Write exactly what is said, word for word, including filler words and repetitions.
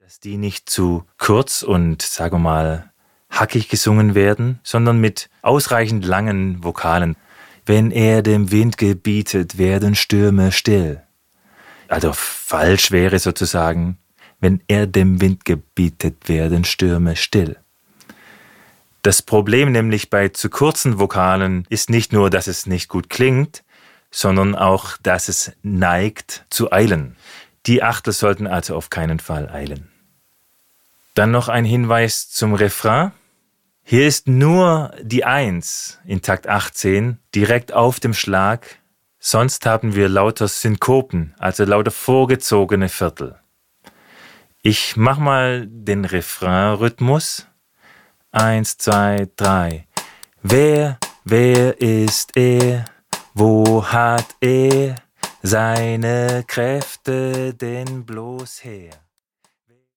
dass die nicht zu kurz und, sagen wir mal, hackig gesungen werden, sondern mit ausreichend langen Vokalen. Wenn er dem Wind gebietet, werden Stürme still. Also falsch wäre sozusagen, wenn er dem Wind gebietet, werden Stürme still. Das Problem nämlich bei zu kurzen Vokalen ist nicht nur, dass es nicht gut klingt, sondern auch, dass es neigt zu eilen. Die Achtel sollten also auf keinen Fall eilen. Dann noch ein Hinweis zum Refrain. Hier ist nur die Eins in Takt achtzehn direkt auf dem Schlag. Sonst haben wir lauter Synkopen, also lauter vorgezogene Viertel. Ich mach mal den Refrain-Rhythmus. Eins, zwei, drei. Wer, wer ist er? Wo hat er seine Kräfte denn bloß her?